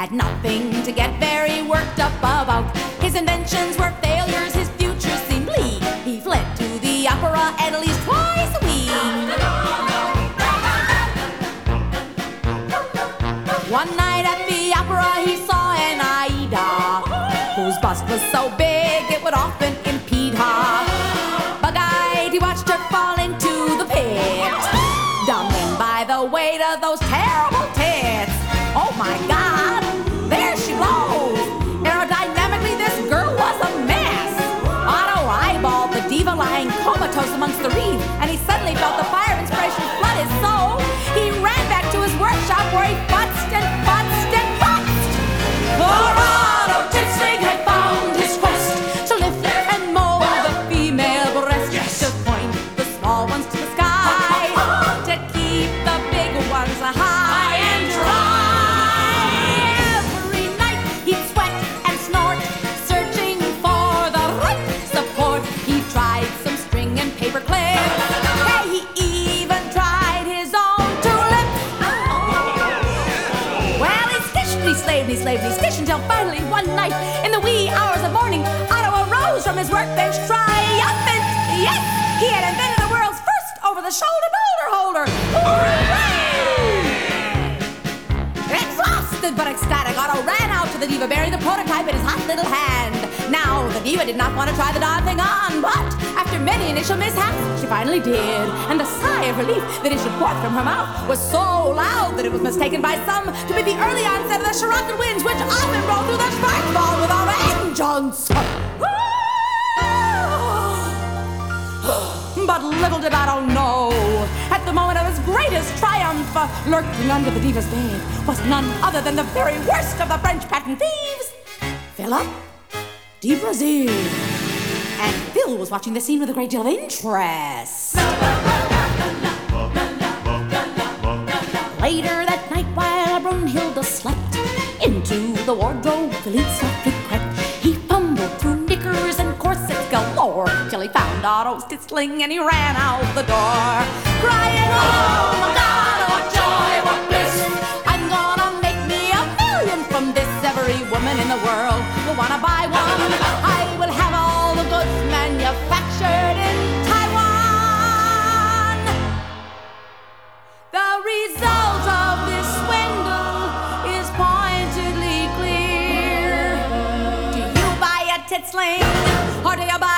had nothing to get very worked up about. His inventions were failures, his future seemed bleak. He fled to the opera at least twice a week. One night at the opera he saw an Aida, whose bust was so big it would often impede her. Bug-eyed, he watched her fall into the pit, dumbing by the weight of those terrible tits. Oh my God, there she blows. Aerodynamically, this girl was a mess. Otto eyeballed the diva lying comatose amongst the reeds, and he suddenly felt the fire of inspiration flood his soul. He ran back to his workshop where he futzed and futzed and futzed. For Otto Titsling had found his quest to lift and mold the female breast, to point the small ones to the sky, to keep the big ones high and dry. Every night he'd sweat and snort, searching for the right support. He tried some string and paper clips. Hey, he even tried his own tulip. Well, he stished, he slaved, he slaved, he stished until finally one night, in the wee hours of morning, Otto arose from his workbench triumphant. Yes, he had invented the world's first over-the-shoulder boulder holder. Hooray! Exhausted but ecstatic, Otto ran out to the diva, bearing the prototype in his hot little hand. Now, the diva did not want to try the darn thing on, but after many initial mishaps, she finally did. And the sigh of relief that issued forth from her mouth was so loud that it was mistaken by some to be the early onset of the Shirakan winds, which often roll through the spark ball with a vengeance. But little did Otto know, at the moment of his greatest triumph, lurking under the diva's bed was none other than the very worst of the French patent thieves, Philip de Brasil. And Phil was watching the scene with a great deal of interest. Later that night, while Brunhilde slept, into the wardrobe Philippe softly crept. He fumbled through knickers and corsets galore, till he found Otto's Titsling and he ran out the door, crying, oh my God, what joy, what bliss. I'm gonna make me $1 million from this. Every woman in the world will wanna buy one. I will have all the goods manufactured in Taiwan. The result of this swindle is pointedly clear. Do you buy a Titsling, or do you buy